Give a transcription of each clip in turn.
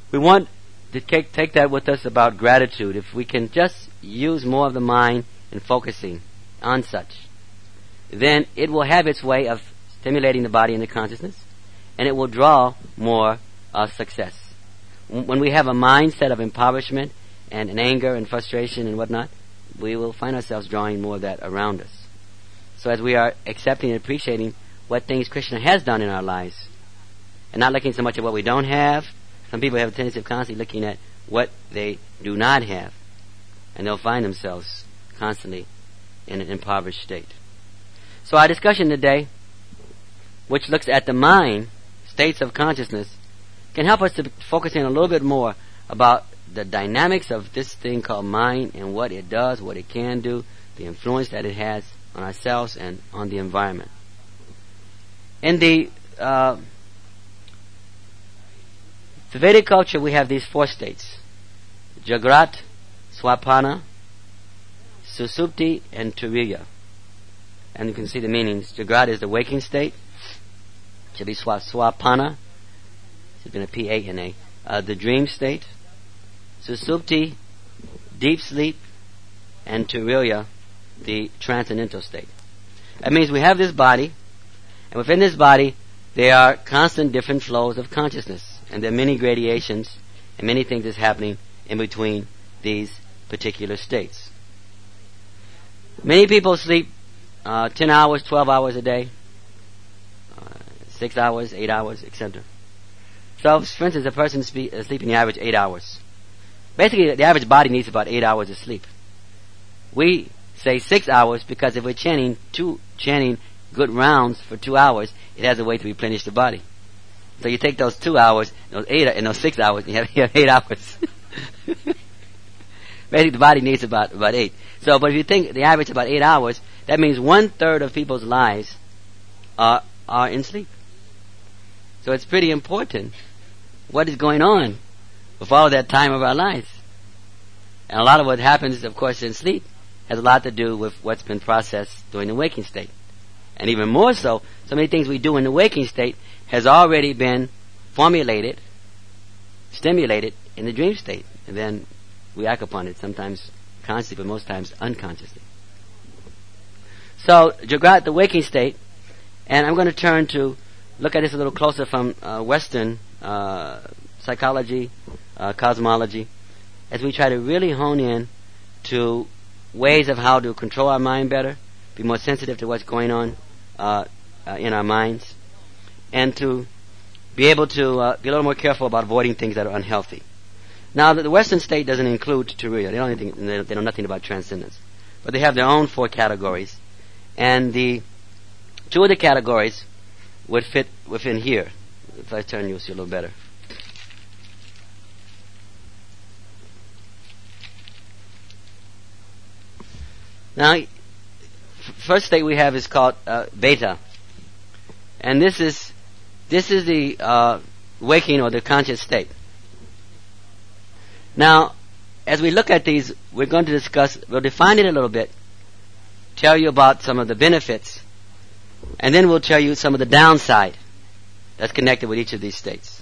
We want to take that with us about gratitude. If we can just use more of the mind in focusing on such, then it will have its way of stimulating the body and the consciousness, and it will draw more success. When we have a mindset of impoverishment and anger and frustration and whatnot, we will find ourselves drawing more of that around us. So as we are accepting and appreciating what things Krishna has done in our lives, and not looking so much at what we don't have. Some people have a tendency of constantly looking at what they do not have, and they'll find themselves constantly in an impoverished state. So our discussion today, which looks at the mind, states of consciousness, can help us to focus in a little bit more about the dynamics of this thing called mind and what it does, what it can do, the influence that it has on ourselves and on the environment. In the Vedic culture, we have these 4 states: Jagrat, Swapana, Susupti, and Turiya. And you can see the meanings. Jagrat is the waking state. It should be Swapana. Should be a P-A-N-A. The dream state. Susupti, deep sleep. And Turiya, the transcendental state. That means we have this body, and within this body there are constant different flows of consciousness, and there are many gradations and many things that's happening in between these particular states. Many people sleep 10 hours, 12 hours a day, 6 hours, 8 hours, etc. So, for instance, a person sleeping the average 8 hours. Basically, the average body needs about 8 hours of sleep. We say 6 hours because if we're chanting good rounds for 2 hours, it has a way to replenish the body. So you take those 2 hours, those 6 hours, and you have 8 hours. Basically, the body needs about 8. So, but if you think the average about 8 hours, that means 1/3 of people's lives are in sleep. So it's pretty important what is going on with all that time of our lives. And a lot of what happens, of course, in sleep has a lot to do with what's been processed during the waking state. And even more so many things we do in the waking state has already been formulated, stimulated in the dream state. And then we act upon it, sometimes consciously, but most times unconsciously. So, Jagrat, the waking state, and I'm going to turn to look at this a little closer from Western psychology, cosmology, as we try to really hone in to ways of how to control our mind better, be more sensitive to what's going on in our minds, and to be able to be a little more careful about avoiding things that are unhealthy. Now, the Western state doesn't include Turiya. They know nothing about transcendence. But they have their own 4 categories. And the 2 of the categories would fit within here. If I turn, you'll see a little better. Now, first state we have is called beta. And this is the waking or the conscious state. Now, as we look at these, we're going to we'll define it a little bit, tell you about some of the benefits, and then we'll tell you some of the downside that's connected with each of these states.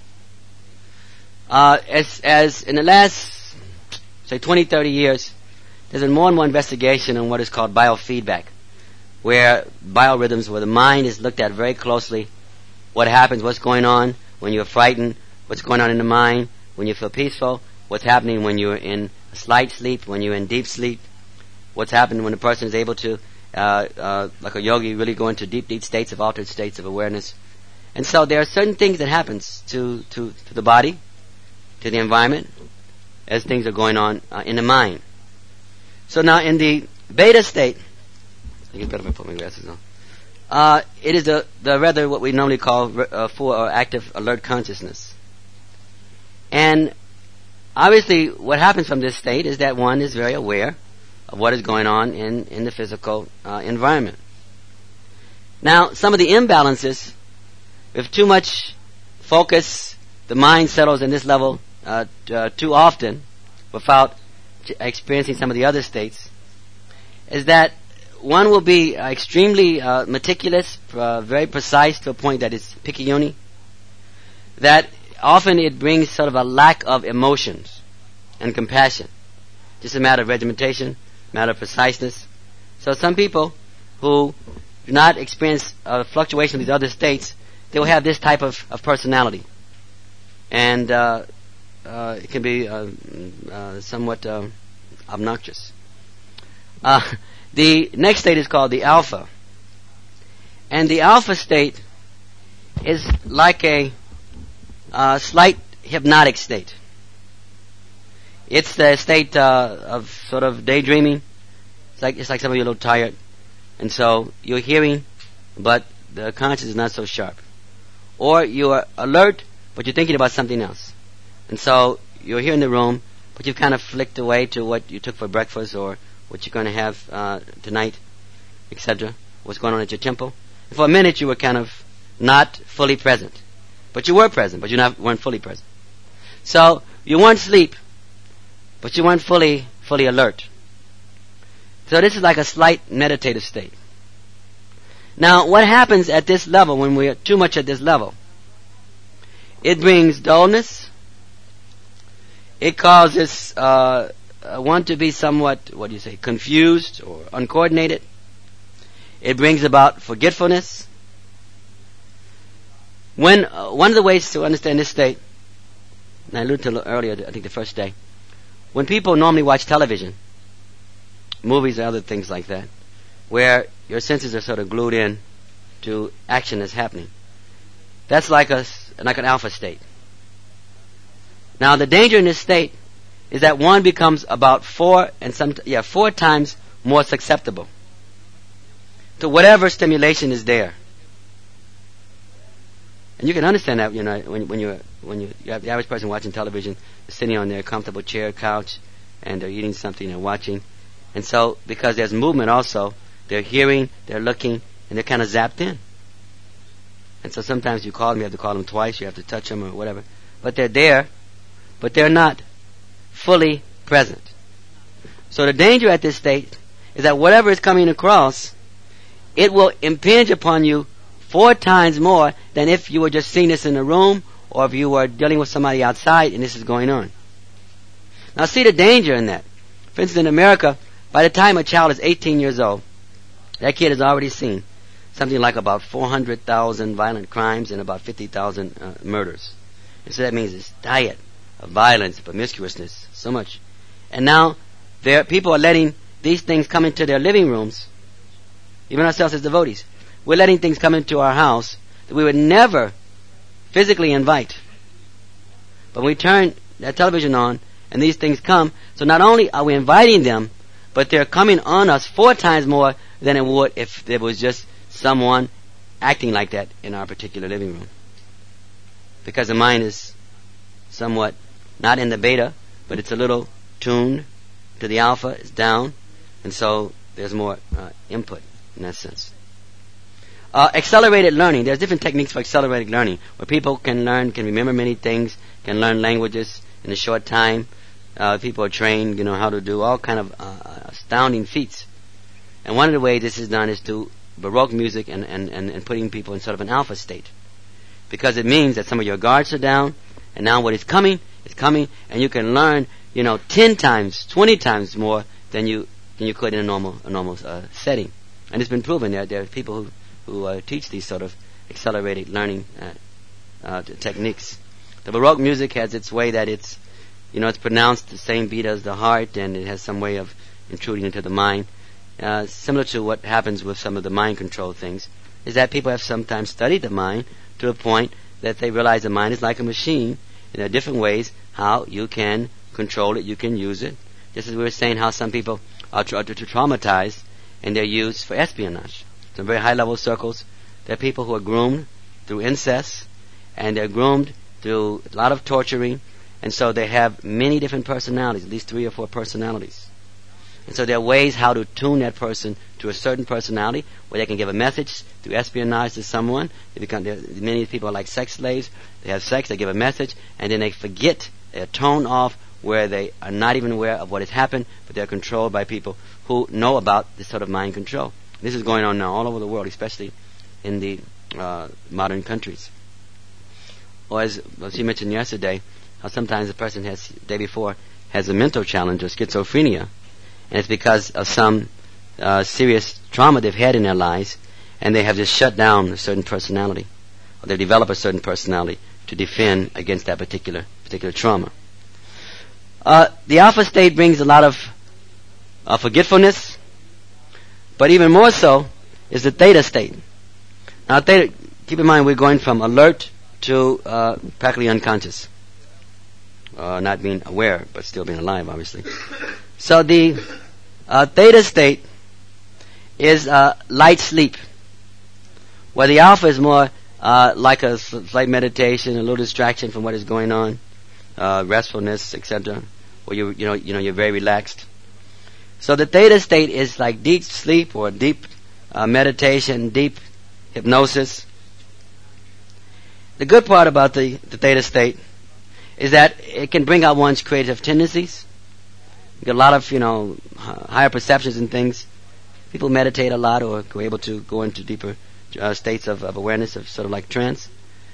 As in the last, say, 20, 30 years, there's been more and more investigation on what is called biofeedback, where biorhythms, where the mind is looked at very closely, what happens, what's going on when you're frightened, what's going on in the mind when you feel peaceful, what's happening when you're in a slight sleep, when you're in deep sleep, what's happening when a person is able to, like a yogi, really go into deep, deep states of altered states of awareness. And so there are certain things that happens to the body, to the environment, as things are going on in the mind. So now in the beta state, I get better if I put my glasses on. It is the rather what we normally call full or active alert consciousness. And obviously what happens from this state is that one is very aware of what is going on in the physical environment. Now, some of the imbalances, with too much focus, the mind settles in this level too often without experiencing some of the other states, is that one will be extremely meticulous, very precise to a point that is picayune, that often it brings sort of a lack of emotions and compassion. Just a matter of regimentation, matter of preciseness. So some people who do not experience fluctuation of these other states, they will have this type of personality. And it can be somewhat obnoxious. The next state is called the alpha. And the alpha state is like a slight hypnotic state. It's the state of sort of daydreaming. It's like some of you are a little tired. And so you're hearing, but the conscience is not so sharp. Or you are alert, but you're thinking about something else. And so you're here in the room, but you've kind of flicked away to what you took for breakfast or what you're going to have tonight, etc. What's going on at your temple. And for a minute you were kind of not fully present. But you were present, but you weren't fully present. So you weren't asleep, but you weren't fully alert. So this is like a slight meditative state. Now, what happens at this level when we're too much at this level? It brings dullness. It causes one to be somewhat, confused or uncoordinated. It brings about forgetfulness. When one of the ways to understand this state, and I alluded to it earlier, I think the first day, when people normally watch television, movies or other things like that, where your senses are sort of glued in to action that's happening, that's like an alpha state. Now, the danger in this state is that one becomes about 4 times more susceptible to whatever stimulation is there. And you can understand that, when you have the average person watching television, sitting on their comfortable chair, couch, and they're eating something and watching. And so, because there's movement also, they're hearing, they're looking, and they're kind of zapped in. And so sometimes you call them, you have to call them twice, you have to touch them or whatever. But they're there, but they're not fully present. So the danger at this state is that whatever is coming across, it will impinge upon you 4 times more than if you were just seeing this in a room or if you were dealing with somebody outside and this is going on. Now see the danger in that. For instance, in America, by the time a child is 18 years old, that kid has already seen something like about 400,000 violent crimes and about 50,000 murders. And so that means this diet of violence, promiscuousness, so much. And now people are letting these things come into their living rooms, even ourselves as devotees. We're letting things come into our house that we would never physically invite. But we turn that television on and these things come, so not only are we inviting them, but they're coming on us 4 times more than it would if there was just someone acting like that in our particular living room. Because the mind is somewhat not in the beta, but it's a little tuned to the alpha, it's down, and so there's more input in that sense. Accelerated learning. There's different techniques for accelerated learning, where people can remember many things, can learn languages in a short time. People are trained, how to do all kind of astounding feats. And one of the ways this is done is through Baroque music and putting people in sort of an alpha state. Because it means that some of your guards are down, and now what is coming, and you can learn, 10 times, 20 times more than you could in a normal setting. And it's been proven that there are people who teach these sort of accelerated learning techniques. The Baroque music has its way that it's pronounced the same beat as the heart, and it has some way of intruding into the mind. Similar to what happens with some of the mind control things, is that people have sometimes studied the mind to a point that they realize the mind is like a machine, and there are different ways how you can control it, you can use it. Just as we were saying how some people are traumatized, and they're used for espionage. Some very high-level circles, there are people who are groomed through incest, and they're groomed through a lot of torturing, and so they have many different personalities, at least 3 or 4 personalities. And so there are ways how to tune that person to a certain personality, where they can give a message through espionage to someone. Many people are like sex slaves. They have sex, they give a message, and then they forget, they're toned off, where they are not even aware of what has happened, but they're controlled by people who know about this sort of mind control. This is going on now all over the world, especially in the modern countries. or as she mentioned yesterday, how sometimes a person has, the day before, has a mental challenge or schizophrenia, and it's because of some serious trauma they've had in their lives, and they have just shut down a certain personality, or they develop a certain personality to defend against that particular trauma. The alpha state brings a lot of forgetfulness, but even more so is the theta state. Now, theta, keep in mind, we're going from alert to practically unconscious. Not being aware, but still being alive, obviously. So the theta state is light sleep, where the alpha is more like a slight meditation, a little distraction from what is going on, restfulness, etc., where you're very relaxed. So the theta state is like deep sleep or deep meditation, deep hypnosis. The good part about the theta state is that it can bring out one's creative tendencies. You get a lot of, higher perceptions and things. People meditate a lot or are able to go into deeper states of awareness, of sort of like trance.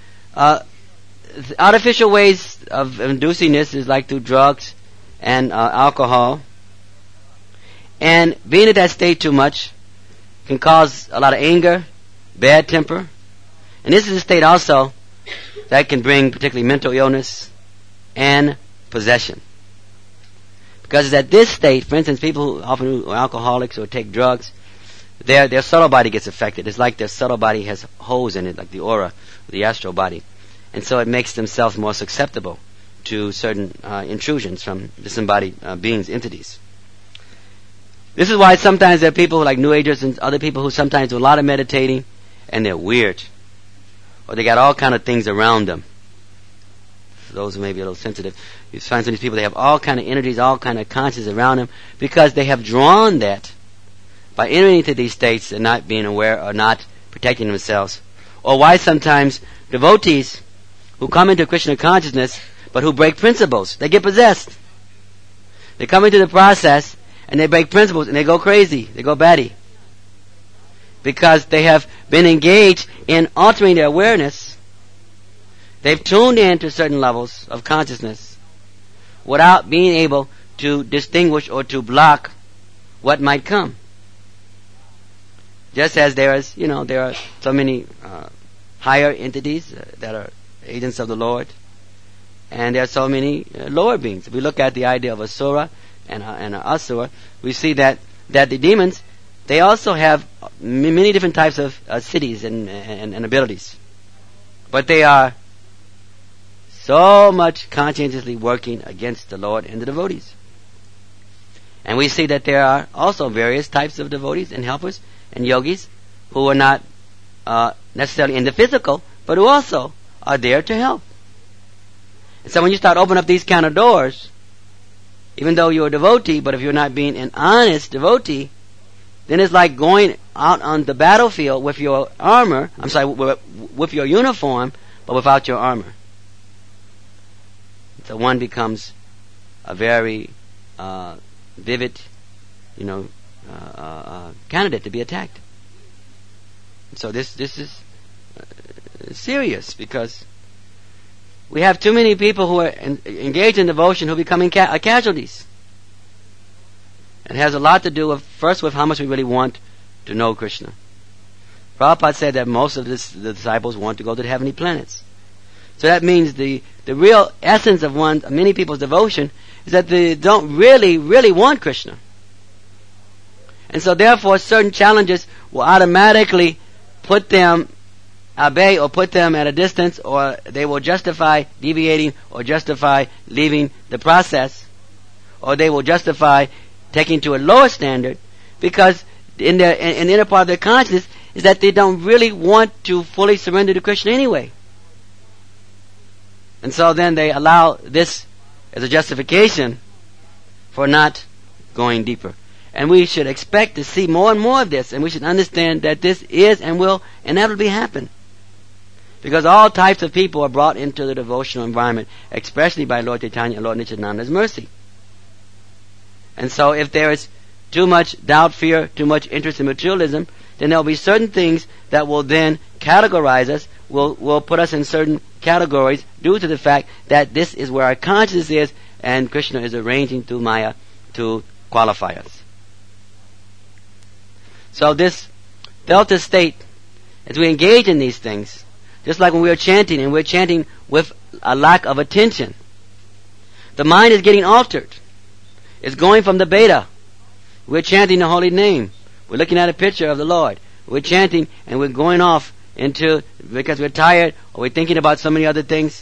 Artificial ways of inducing this is like through drugs and alcohol. And being in that state too much can cause a lot of anger, bad temper. And this is a state also that can bring particularly mental illness and possession. Because at this state, for instance, people who are alcoholics or take drugs, their subtle body gets affected. It's like their subtle body has holes in it, like the aura, the astral body. And so it makes themselves more susceptible to certain intrusions from disembodied beings, entities. This is why sometimes there are people like New Agers and other people who sometimes do a lot of meditating and they're weird. Or they got all kind of things around them. For those who may be a little sensitive, you find some of these people, they have all kind of energies, all kind of consciousness around them because they have drawn that by entering into these states and not being aware or not protecting themselves. Or why sometimes devotees who come into Krishna consciousness but who break principles, they get possessed. They come into the process and they break principles and they go crazy, they go batty. Because they have been engaged in altering their awareness. They've tuned in to certain levels of consciousness without being able to distinguish or to block what might come. Just as there are so many higher entities that are agents of the Lord, and there are so many lower beings. If we look at the idea of asura and an asura, we see that the demons, they also have many different types of cities and abilities. But they are so much conscientiously working against the Lord and the devotees. And we see that there are also various types of devotees and helpers and yogis who are not necessarily in the physical, but who also are there to help. And so when you start opening up these kind of doors, even though you're a devotee, but if you're not being an honest devotee, then it's like going out on the battlefield with your armor, with your uniform, but without your armor. So one becomes a very vivid, candidate to be attacked. So this is serious because we have too many people who are engaged in devotion who are becoming casualties. It has a lot to do with how much we really want to know Krishna. Prabhupada said that most of the disciples want to go to the heavenly planets. So that means the real essence of many people's devotion is that they don't really, really want Krishna. And so therefore certain challenges will automatically put them at bay or put them at a distance, or they will justify deviating or justify leaving the process, or they will justify taking to a lower standard because in the inner part of their consciousness is that they don't really want to fully surrender to Krishna anyway. And so then they allow this as a justification for not going deeper. And we should expect to see more and more of this, and we should understand that this is and will inevitably happen. Because all types of people are brought into the devotional environment, especially by Lord Chaitanya and Lord Nityananda's mercy. And so if there is too much doubt, fear, too much interest in materialism, then there will be certain things that will then categorize us, will put us in certain categories due to the fact that this is where our consciousness is, and Krishna is arranging through Maya to qualify us. So this delta state, as we engage in these things, just like when we are chanting, and we're chanting with a lack of attention, the mind is getting altered. It's going from the beta. We're chanting the holy name. We're looking at a picture of the Lord. We're chanting and we're going off into, because we're tired or we're thinking about so many other things.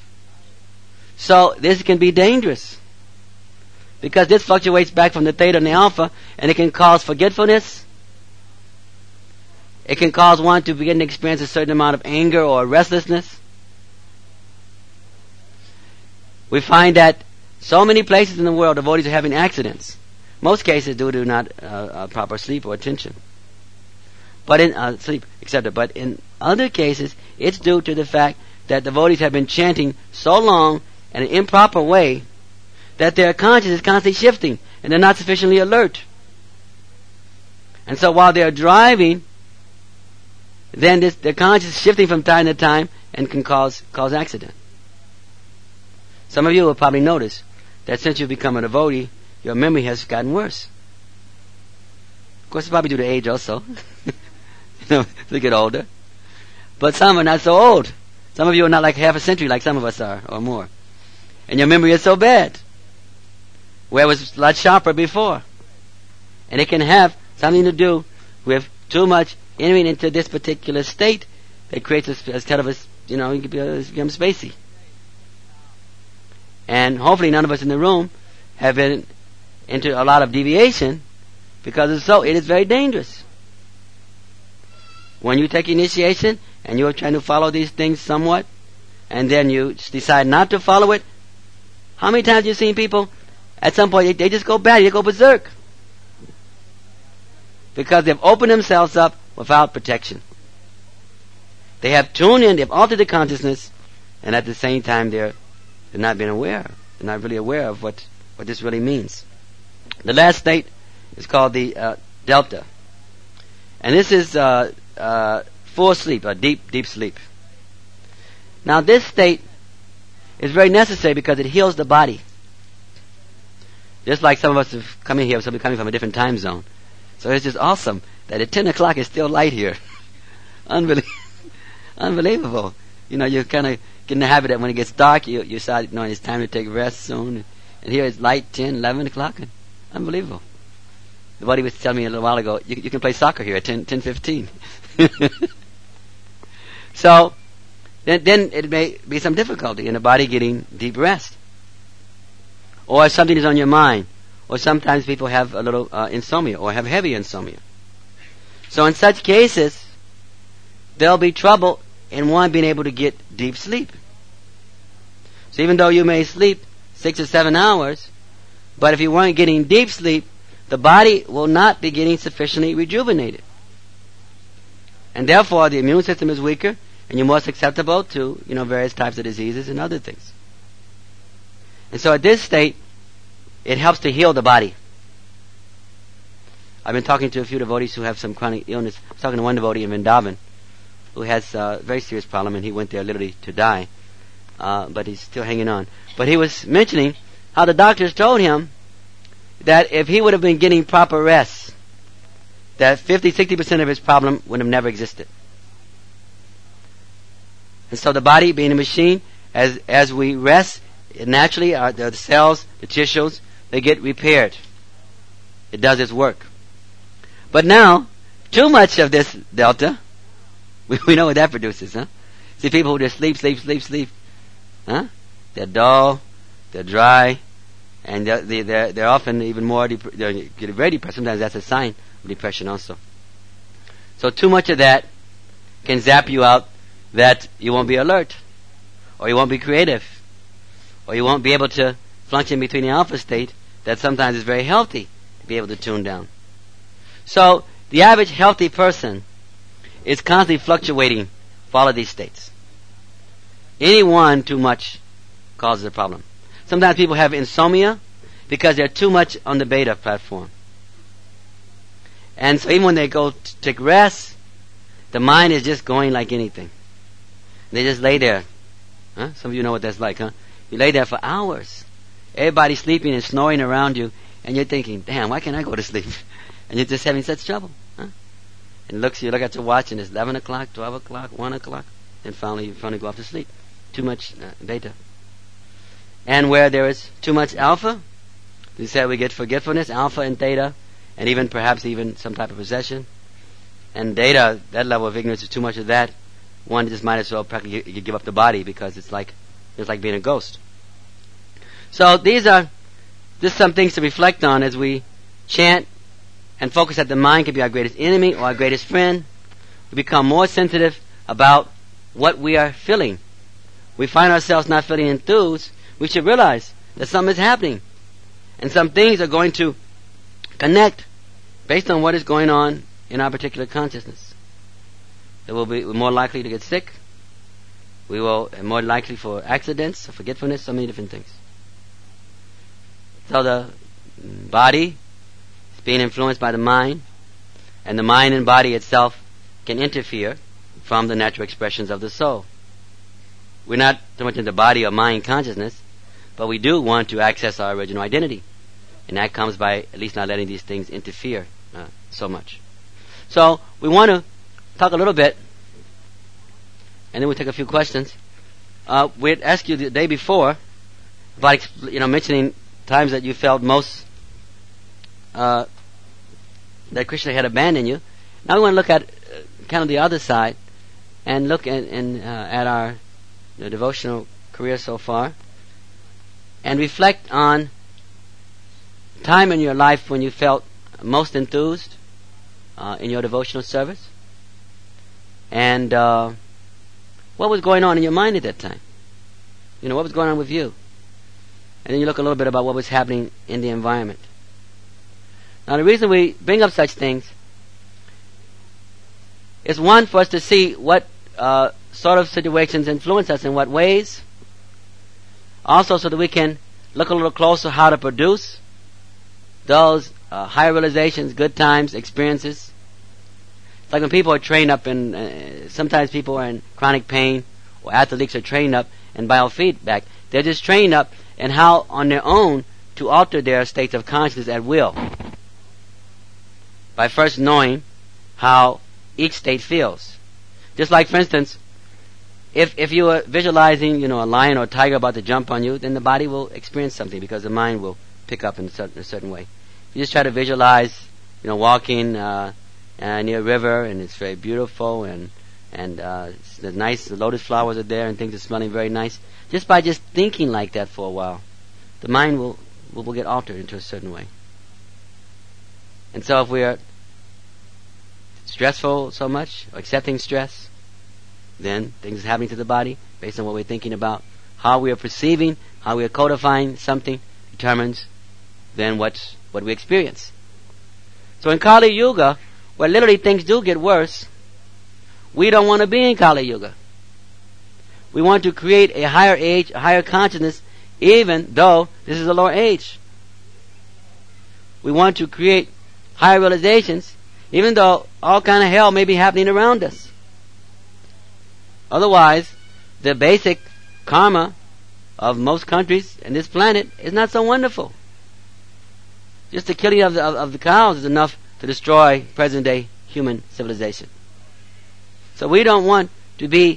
So this can be dangerous, because this fluctuates back from the theta and the alpha, and it can cause forgetfulness. It can cause one to begin to experience a certain amount of anger or restlessness. We find that so many places in the world devotees are having accidents. Most cases due to not proper sleep or attention. But in sleep, etc. But in other cases, it's due to the fact that devotees have been chanting so long in an improper way that their consciousness is constantly shifting and they're not sufficiently alert. And so while they're driving, then their consciousness is shifting from time to time and can cause accident. Some of you will probably notice that since you've become a devotee, your memory has gotten worse. Of course, it's probably due to age also. As you get older. But some are not so old. Some of you are not like half a century like some of us are, or more. And your memory is so bad, where it was a lot sharper before. And it can have something to do with too much entering into this particular state that creates a state of you become spacey. And hopefully none of us in the room have been into a lot of deviation, because if so, it is very dangerous. When you take initiation and you're trying to follow these things somewhat, and then you decide not to follow it, how many times have you seen people, at some point, they just go bad, they go berserk? Because they've opened themselves up without protection. They have tuned in, they've altered the consciousness, and at the same time they're not being aware. They're not really aware of what this really means. The last state is called the delta. And this is full sleep, or deep sleep. Now this state is very necessary because it heals the body. Just like some of us have come in here, somebody coming from a different time zone. So it's just awesome that at 10 o'clock it's still light here. Unbelievable. You kind of get in the habit that when it gets dark, you decide, it's time to take rest soon. And here it's light, 10, 11 o'clock. Unbelievable. The buddy was telling me a little while ago, you can play soccer here at 10:15. So, then it may be some difficulty in the body getting deep rest. Or if something is on your mind. Or sometimes people have a little insomnia, or have heavy insomnia. So in such cases, there'll be trouble in one being able to get deep sleep. So even though you may sleep 6 or 7 hours, but if you weren't getting deep sleep, the body will not be getting sufficiently rejuvenated. And therefore the immune system is weaker, and you're more susceptible to, various types of diseases and other things. And so at this state, it helps to heal the body. I've been talking to a few devotees who have some chronic illness. I was talking to one devotee in Vrindavan who has a very serious problem, and he went there literally to die. But he's still hanging on. But he was mentioning how the doctors told him that if he would have been getting proper rest, that 50-60% of his problem would have never existed. And so the body, being a machine, as we rest, naturally the cells, the tissues, they get repaired. It does its work. But now, too much of this delta, we know what that produces, huh? See people who just sleep, huh? They're dull, they're dry, and they're often even more they get very depressed. Sometimes that's a sign of depression also. So too much of that can zap you out, that you won't be alert, or you won't be creative, or you won't be able to function between the alpha state that sometimes is very healthy to be able to tune down. So the average healthy person is constantly fluctuating for all of these states. Any one too much causes a problem. Sometimes people have insomnia because they're too much on the beta platform. And so even when they go to take rest, the mind is just going like anything. They just lay there. Huh? Some of you know what that's like, huh? You lay there for hours. Everybody's sleeping and snoring around you, and you're thinking, damn, why can't I go to sleep? And you're just having such trouble. Huh? And you look at your watch, and it's 11 o'clock, 12 o'clock, 1 o'clock, and finally you go off to sleep. Too much beta. And where there is too much alpha, we said we get forgetfulness, alpha and theta, and even perhaps even some type of possession. And theta, that level of ignorance is too much of that. One just might as well practically you give up the body, because it's like being a ghost. So these are just some things to reflect on as we chant and focus that the mind can be our greatest enemy or our greatest friend. We become more sensitive about what we are feeling. We find ourselves not feeling enthused. We should realize that something is happening, and some things are going to connect based on what is going on in our particular consciousness. That we'll be more likely to get sick. We will be more likely for accidents, forgetfulness, so many different things. So the body is being influenced by the mind, and the mind and body itself can interfere from the natural expressions of the soul. We're not so much into body or mind consciousness, but we do want to access our original identity. And that comes by at least not letting these things interfere so much. So we want to talk a little bit, and then we'll take a few questions. We'd asked you the day before about mentioning times that you felt most that Krishna had abandoned you. Now we want to look at kind of the other side and look at our devotional career so far, and reflect on time in your life when you felt most enthused in your devotional service, and what was going on in your mind at that time. What was going on with you, and then you look a little bit about what was happening in the environment. Now the reason we bring up such things is, one, for us to see what sort of situations influence us in what ways. Also, so that we can look a little closer how to produce those higher realizations, good times, experiences. It's like when people are trained up in, sometimes people are in chronic pain, or athletes are trained up in biofeedback. They're just trained up in how on their own to alter their states of consciousness at will, by first knowing how each state feels. Just like, for instance, if you are visualizing, a lion or a tiger about to jump on you, then the body will experience something because the mind will pick up in a certain way. You just try to visualize, walking near a river, and it's very beautiful, and the nice lotus flowers are there, and things are smelling very nice. Just by just thinking like that for a while, the mind will get altered into a certain way. And so if we are stressful so much, or accepting stress, then things are happening to the body based on what we're thinking about. How we are perceiving, how we are codifying something determines then what we experience. So in Kali Yuga, where literally things do get worse, we don't want to be in Kali Yuga. We want to create a higher age, a higher consciousness, even though this is a lower age. We want to create higher realizations, even though all kind of hell may be happening around us. Otherwise, the basic karma of most countries in this planet is not so wonderful. Just the killing of the cows is enough to destroy present-day human civilization. So we don't want to be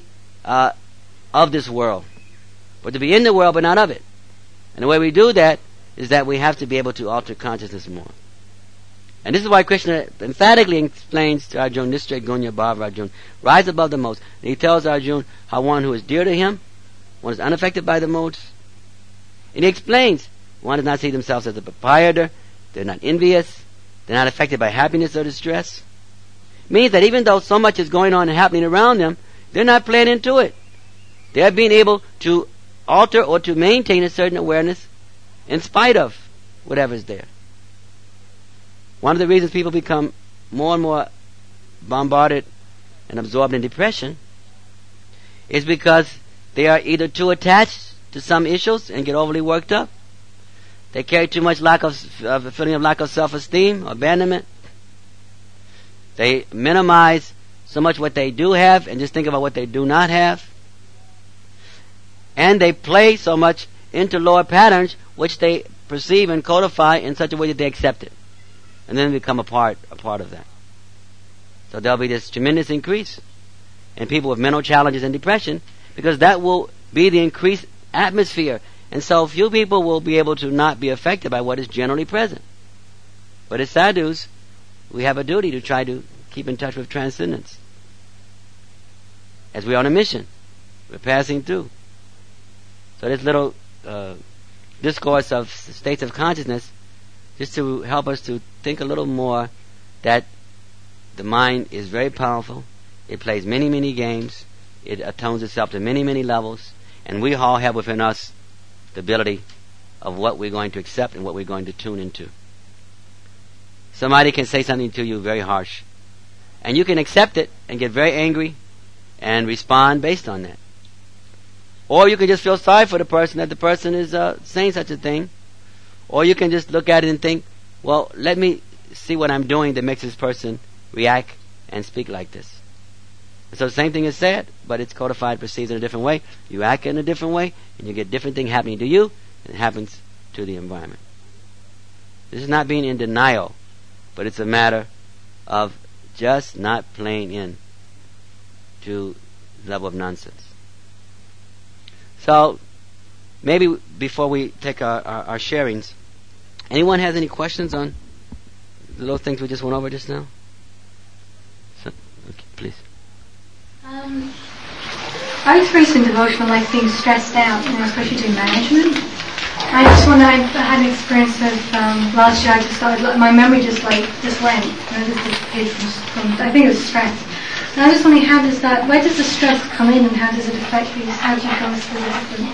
of this world, but to be in the world but not of it. And the way we do that is that we have to be able to alter consciousness more. And this is why Krishna emphatically explains to Arjuna, Nishchay Gunya Bhava Arjuna, rise above the modes. And he tells Arjuna how one who is dear to him, one is unaffected by the modes. And he explains, one does not see themselves as a proprietor, they're not envious, they're not affected by happiness or distress. Means that even though so much is going on and happening around them, they're not playing into it. They're being able to alter or to maintain a certain awareness in spite of whatever's there. One of the reasons people become more and more bombarded and absorbed in depression is because they are either too attached to some issues and get overly worked up. They carry too much a feeling of lack of self-esteem or abandonment. They minimize so much what they do have and just think about what they do not have. And they play so much into lower patterns which they perceive and codify in such a way that they accept it. And then become a part of that. So there'll be this tremendous increase in people with mental challenges and depression, because that will be the increased atmosphere. And so few people will be able to not be affected by what is generally present. But as sadhus, we have a duty to try to keep in touch with transcendence. As we're on a mission, we're passing through. So this little discourse of states of consciousness, just to help us to think a little more that the mind is very powerful. It plays many, many games. It atones itself to many, many levels. And we all have within us the ability of what we're going to accept and what we're going to tune into. Somebody can say something to you very harsh, and you can accept it and get very angry and respond based on that. Or you can just feel sorry for the person that the person is saying such a thing. Or you can just look at it and think, well, let me see what I'm doing that makes this person react and speak like this. And so the same thing is said, but it's codified, perceived in a different way. You act in a different way, and you get different thing happening to you, and it happens to the environment. This is not being in denial, but it's a matter of just not playing in to the level of nonsense. So, maybe before we take our sharings, anyone has any questions on the little things we just went over just now? So, okay, please. I experience in devotional life being stressed out, especially doing management. I just wonder, I had an experience of last year. I just started, my memory just went. Just disappeared from I think it was stress. And I was wondering, where does the stress come in, and how does it affect you? How do you go through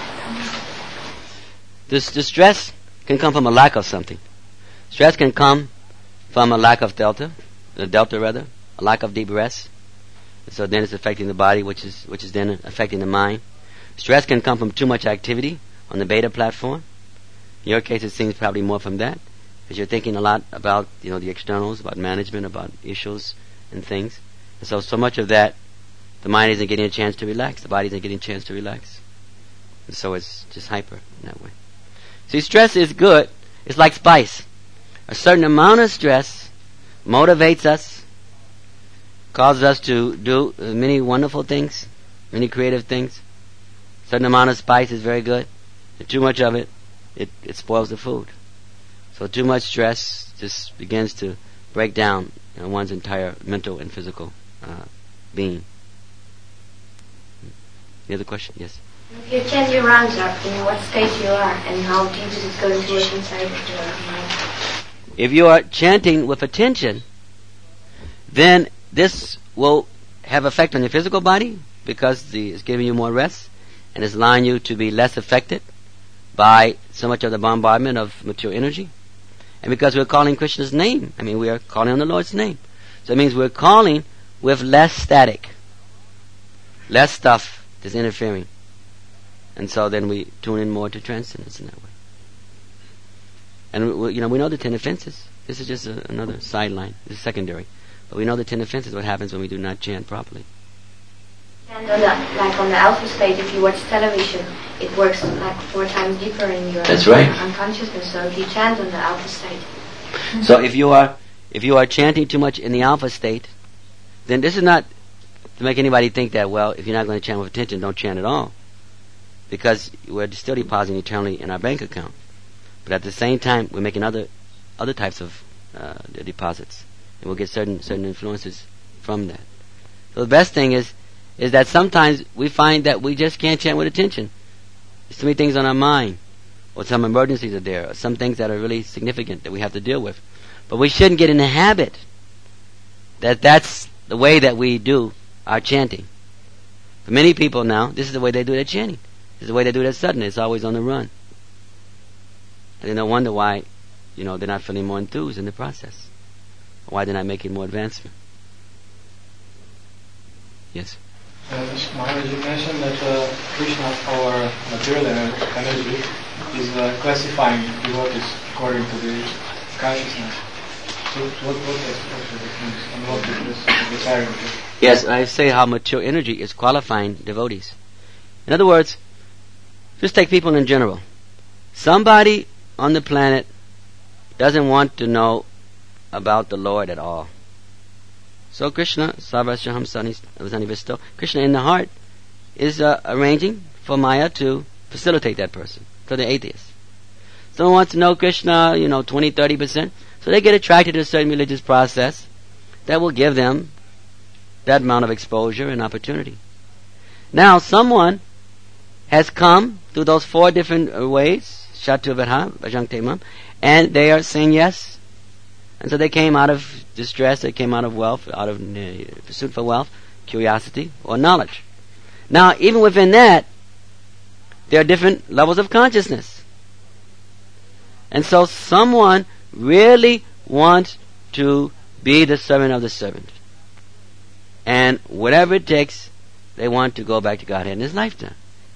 it? The stress can come from a lack of something. Stress can come from a lack of delta, a lack of deep rest. So then it's affecting the body, which is then affecting the mind. Stress can come from too much activity on the beta platform. In your case, it seems probably more from that, because you're thinking a lot about the externals, about management, about issues and things. And so much of that, the mind isn't getting a chance to relax. The body isn't getting a chance to relax. And so it's just hyper in that way. See, stress is good. It's like spice. A certain amount of stress motivates us, causes us to do many wonderful things, many creative things. A certain amount of spice is very good. And too much of it spoils the food. So too much stress just begins to break down one's entire mental and physical being. Any other question? Yes. If you chant your rounds-up, in what state you are, and how deep does it go into what's inside of your mind? If you are chanting with attention, then this will have effect on your physical body, because it's giving you more rest, and it's allowing you to be less affected by so much of the bombardment of material energy. And because we're calling Krishna's name, we are calling on the Lord's name. So it means we're calling with less static, less stuff that's interfering. And so then we tune in more to transcendence in that way. And we know the 10 offenses. This is just another sideline. This is secondary. But we know the 10 offenses, what happens when we do not chant properly. And on the alpha state, if you watch television, it works 4 times deeper in your unconsciousness. So if you chant on the alpha state. So if you are chanting too much in the alpha state, then this is not to make anybody think that, well, if you're not going to chant with attention, don't chant at all. Because we're still depositing eternally in our bank account. But at the same time, we're making other types of deposits. And we'll get certain influences from that. So the best thing is that sometimes we find that we just can't chant with attention. There's too many things on our mind. Or some emergencies are there. Or some things that are really significant that we have to deal with. But we shouldn't get in the habit that that's the way that we do our chanting. For many people now, this is the way they do their chanting. This is the way they do their sadhana. It's always on the run. And they don't wonder why, they're not feeling more enthused in the process. Or why they're not making more advancement. Yes? Maharaj, you mentioned that Krishna, our material energy, is classifying devotees according to the consciousness. So what actually the things and what is desiring? Yes, I say how mature energy is qualifying devotees. In other words, just take people in general. Somebody on the planet doesn't want to know about the Lord at all. So Krishna, Sarvasya Hamsani Visto, Krishna in the heart is arranging for Maya to facilitate that person, for the atheist. Someone wants to know Krishna, 20, 30%, so they get attracted to a certain religious process that will give them that amount of exposure and opportunity. Now, someone has come through those 4 different ways, Shatu Vajang Temam, and they are saying yes. And so they came out of distress, they came out of wealth, out of pursuit for wealth, curiosity, or knowledge. Now, even within that, there are different levels of consciousness. And so someone really wants to be the servant of the servant. And whatever it takes, they want to go back to Godhead in his lifetime.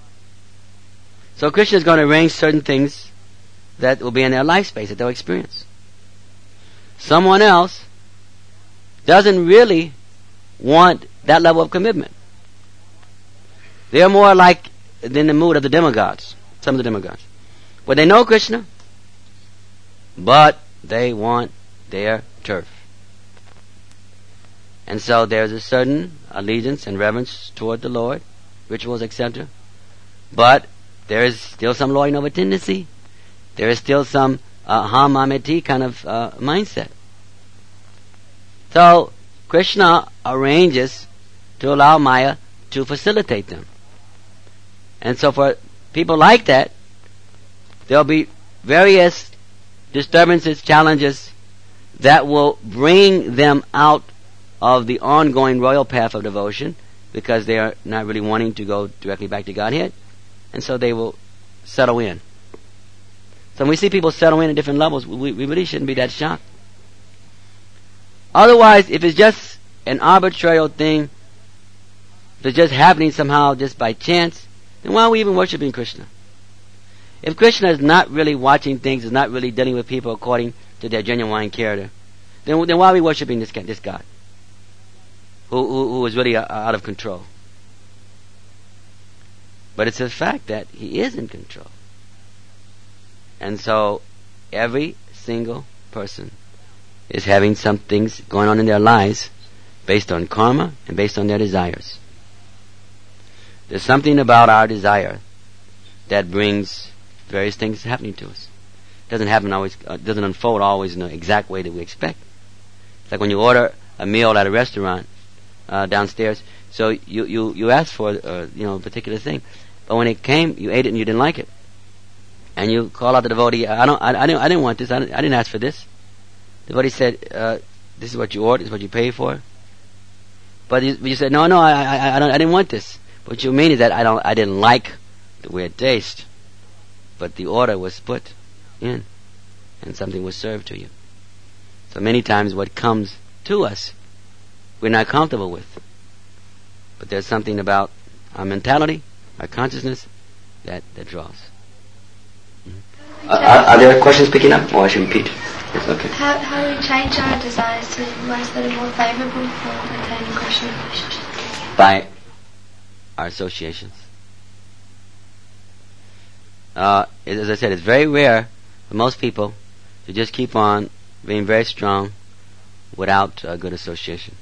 So Krishna is going to arrange certain things that will be in their life space, that they'll experience. Someone else doesn't really want that level of commitment. They're more like in the mood of the demigods, some of the demigods. Where they know Krishna, but they want their turf. And so there's a certain allegiance and reverence toward the Lord, rituals, etc. But there is still some Lord over tendency. There is still some Hamameti kind of mindset. So Krishna arranges to allow Maya to facilitate them. And so for people like that, there'll be various disturbances, challenges that will bring them out of the ongoing royal path of devotion, because they are not really wanting to go directly back to Godhead, and so they will settle in. So when we see people settle in at different levels, we really shouldn't be that shocked. Otherwise, if it's just an arbitrary thing, if it's just happening somehow just by chance, then why are we even worshiping Krishna? If Krishna is not really watching things, is not really dealing with people according to their genuine character, then why are we worshiping this God? Who is really out of control. But it's a fact that he is in control. And so every single person is having some things going on in their lives based on karma and based on their desires. There's something about our desire that brings various things happening to us. It doesn't happen always, doesn't unfold always in the exact way that we expect. It's like when you order a meal at a restaurant downstairs, so you asked for a particular thing, but when it came, you ate it and you didn't like it, and you call out the devotee, I didn't want this, I didn't ask for this. The devotee said, this is what you ordered, this is what you paid for. But you said, no, I didn't want this. What you mean is that I didn't like the way it tastes, but the order was put in, and something was served to you. So many times what comes to us, we're not comfortable with. But there's something about our mentality, our consciousness, that draws. Mm-hmm. Are there questions picking up? Or I should repeat? Yes, okay. How do we change our desires to ones that are more favorable for maintaining Krishna relationships? By our associations. As I said, it's very rare for most people to just keep on being very strong without good association.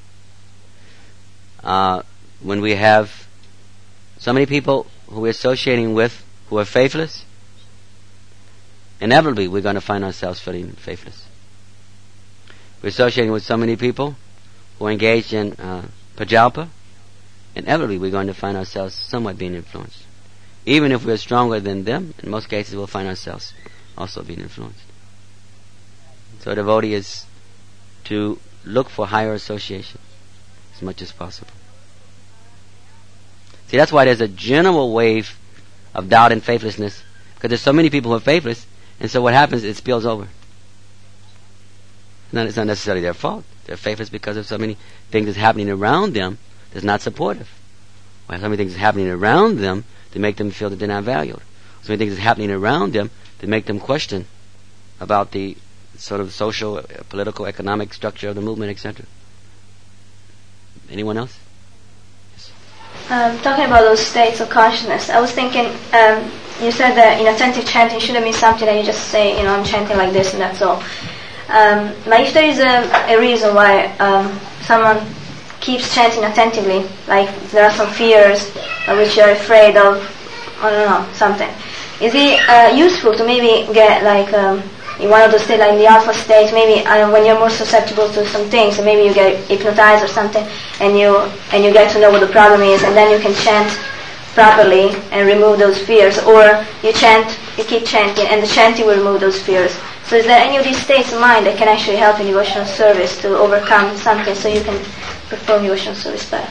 When we have so many people who we're associating with who are faithless, inevitably we're going to find ourselves feeling faithless. We're associating with so many people who are engaged in prajalpa, inevitably we're going to find ourselves somewhat being influenced. Even if we're stronger than them, in most cases we'll find ourselves also being influenced. So a devotee is to look for higher association as much as possible. See, that's why there's a general wave of doubt and faithlessness, because there's so many people who are faithless, and so what happens, it spills over. It's not necessarily their fault. They're faithless because of so many things that's happening around them that's not supportive. Well, so many things that's happening around them to make them feel that they're not valued. So many things that's happening around them to make them question about the sort of social, political, economic structure of the movement, etc. Anyone else? Talking about those states of consciousness, I was thinking, you said that inattentive chanting shouldn't mean something that you just say, I'm chanting like this and that's all. But if there is a reason why someone keeps chanting attentively, like there are some fears which you're afraid of, I don't know, something, is it useful to maybe get like in one of those states, like in the alpha state, maybe when you're more susceptible to some things, and maybe you get hypnotized or something, and you get to know what the problem is, and then you can chant properly and remove those fears, or you keep chanting, and the chanting will remove those fears. So is there any of these states of mind that can actually help in devotional service to overcome something so you can perform devotional service better?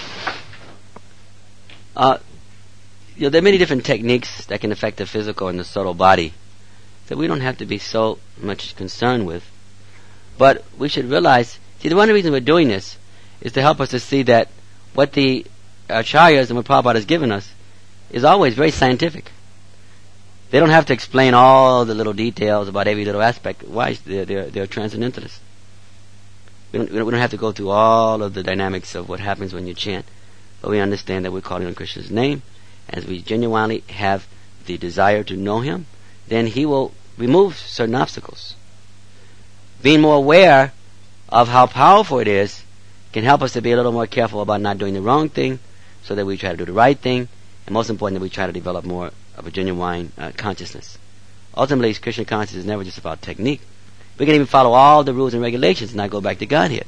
There are many different techniques that can affect the physical and the subtle body that we don't have to be so much concerned with. But we should realize, the one reason we're doing this is to help us to see that what the acharyas and what Prabhupada has given us is always very scientific. They don't have to explain all the little details about every little aspect. Why? They're transcendentalists. We don't have to go through all of the dynamics of what happens when you chant, but we understand that we're calling on Krishna's name. As we genuinely have the desire to know Him, then He will remove certain obstacles. Being more aware of how powerful it is can help us to be a little more careful about not doing the wrong thing, so that we try to do the right thing, and most important, that we try to develop more of a genuine consciousness. Ultimately, Krishna consciousness is never just about technique. We can even follow all the rules and regulations and not go back to Godhead.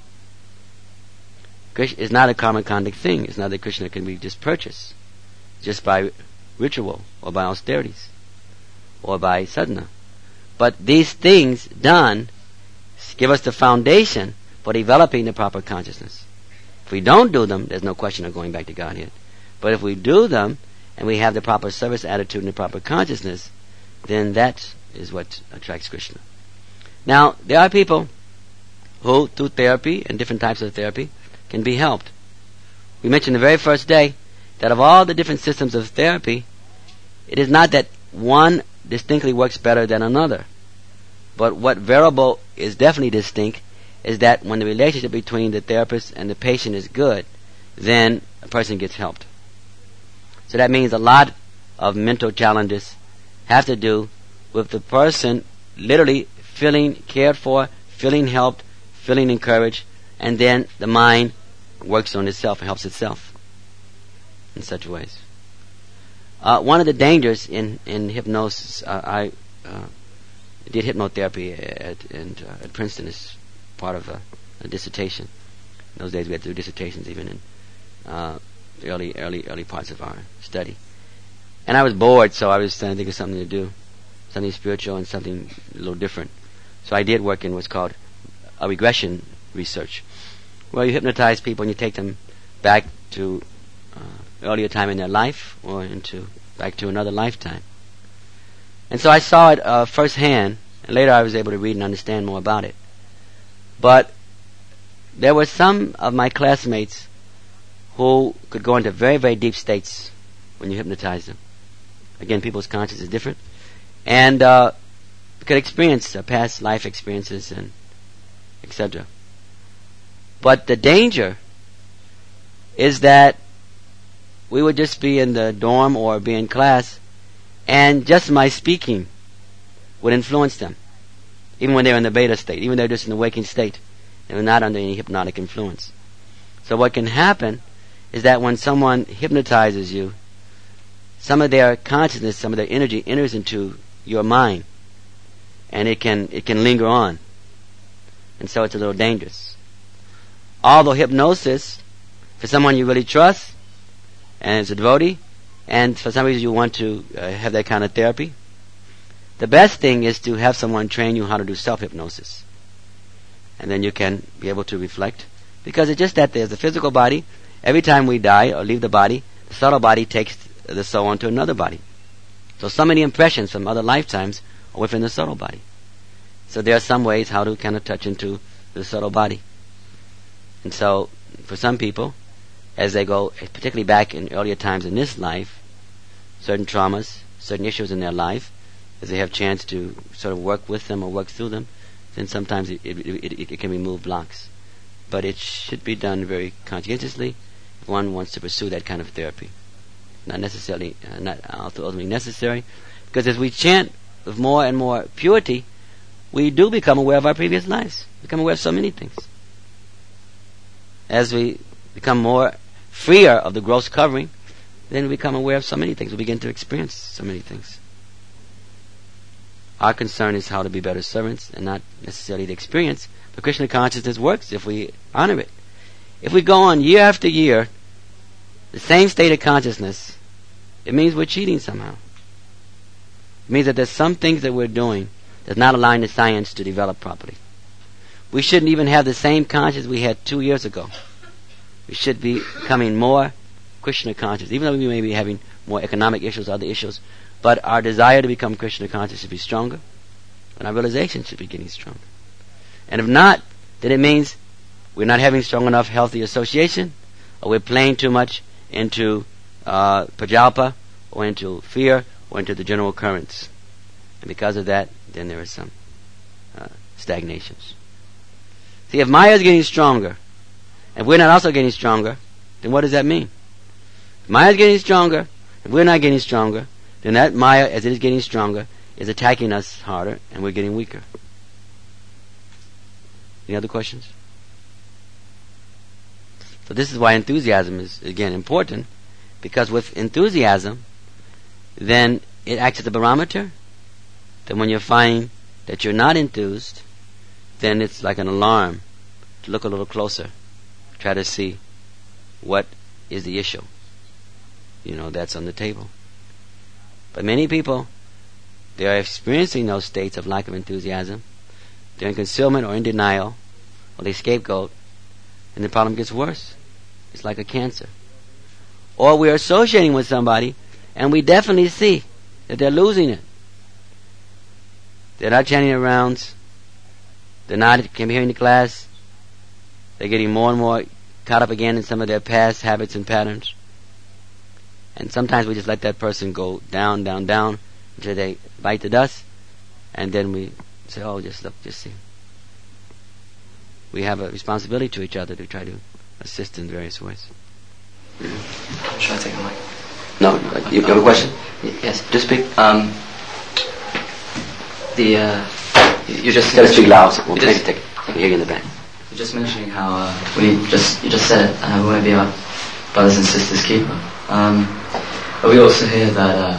Krishna is not a karma conduct thing. It's not that Krishna can be just purchased just by ritual or by austerities or by sadhana. But these things done give us the foundation for developing the proper consciousness. If we don't do them, there's no question of going back to Godhead. But if we do them, and we have the proper service attitude and the proper consciousness, then that is what attracts Krishna. Now, there are people who, through therapy and different types of therapy, can be helped. We mentioned the very first day that of all the different systems of therapy, it is not that one distinctly works better than another. But what variable is definitely distinct is that when the relationship between the therapist and the patient is good, then a person gets helped. So that means a lot of mental challenges have to do with the person literally feeling cared for, feeling helped, feeling encouraged, and then the mind works on itself and helps itself in such ways. One of the dangers in hypnosis, I did hypnotherapy at Princeton as part of a dissertation. In those days we had to do dissertations even in the early parts of our study. And I was bored, so I was trying to think of something to do, something spiritual and something a little different. So I did work in what's called a regression research, where you hypnotize people and you take them back to earlier time in their life or back to another lifetime. And so I saw it firsthand, and later I was able to read and understand more about it. But there were some of my classmates who could go into very, very deep states when you hypnotize them. Again, people's consciousness is different. And could experience past life experiences and etc. But the danger is that we would just be in the dorm or be in class, and just my speaking would influence them, even when they're in the beta state, even though they're just in the waking state. They're not under any hypnotic influence. So what can happen is that when someone hypnotizes you, some of their consciousness, some of their energy enters into your mind, and it can linger on. And so it's a little dangerous. Although hypnosis, for someone you really trust, and it's a devotee, and for some reason you want to have that kind of therapy, the best thing is to have someone train you how to do self-hypnosis. And then you can be able to reflect. Because it's just that there's the physical body. Every time we die or leave the body, the subtle body takes the soul onto another body. So many impressions from other lifetimes are within the subtle body. So there are some ways how to kind of touch into the subtle body. And so, for some people, as they go, particularly back in earlier times in this life, certain traumas, certain issues in their life, as they have chance to sort of work with them or work through them, then sometimes it can remove blocks. But it should be done very conscientiously if one wants to pursue that kind of therapy. Not necessarily, not ultimately necessary, because as we chant with more and more purity, we do become aware of our previous lives. Become aware of so many things. As we become more freer of the gross covering, then we become aware of so many things. We begin to experience so many things. Our concern is how to be better servants and not necessarily the experience. But Krishna consciousness works if we honor it. If we go on year after year, the same state of consciousness, it means we're cheating somehow. It means that there's some things that we're doing that's not allowing the science to develop properly. We shouldn't even have the same consciousness we had 2 years ago. We should be becoming more Krishna conscious, even though we may be having more economic issues, other issues. But our desire to become Krishna conscious should be stronger, and our realization should be getting stronger. And if not, then it means we're not having strong enough healthy association, or we're playing too much into prajalpa, or into fear, or into the general currents. And because of that, then there is some stagnations. See, if Maya is getting stronger, and we're not also getting stronger, then what does that mean? If Maya is getting stronger, and we're not getting stronger, then that Maya, as it is getting stronger, is attacking us harder, and we're getting weaker. Any other questions? So this is why enthusiasm is, again, important, because with enthusiasm, then it acts as a barometer. Then when you find that you're not enthused, then it's like an alarm to look a little closer, try to see what is the issue, that's on the table. But many people, they are experiencing those states of lack of enthusiasm. They're in concealment or in denial, or they scapegoat, and the problem gets worse. It's like a cancer. Or we're associating with somebody, and we definitely see that they're losing it. They're not chanting their rounds. They're not hearing the class. They're getting more and more caught up again in some of their past habits and patterns. And sometimes we just let that person go down, down, down until they bite the dust, and then we say, oh, just look, just see. We have a responsibility to each other to try to assist in various ways. Should I take a mic? No, you have a question? Yes, just speak. You just gotta speak loud. We'll take it. I can hear you in the back. You're just mentioning how you just said it. We want to be our brothers and sisters' keeper. But we also hear that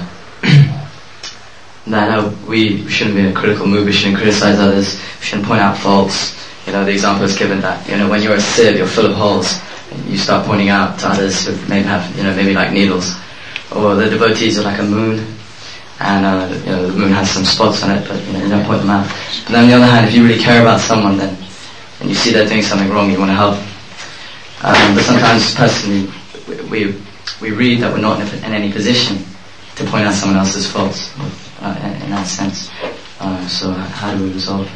we shouldn't be in a critical mood. We shouldn't criticize others. We shouldn't point out faults. The example is given that when you're a sieve, you're full of holes. You start pointing out to others who maybe like needles, or the devotees are like a moon, and the moon has some spots on it, but you don't point them out. But then on the other hand, if you really care about someone, then and you see they're doing something wrong, you want to help. But sometimes, personally, we read that we're not in any position to point out someone else's faults in that sense. So how do we resolve?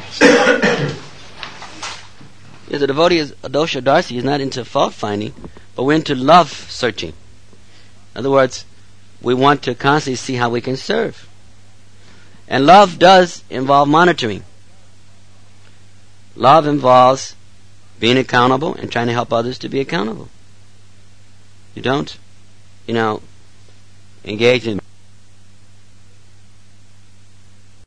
Yes, the devotee is Adosha Darsi is not into fault finding, but we're into love searching. In other words, we want to constantly see how we can serve. And love does involve monitoring. Love involves being accountable and trying to help others to be accountable. You don't, engage in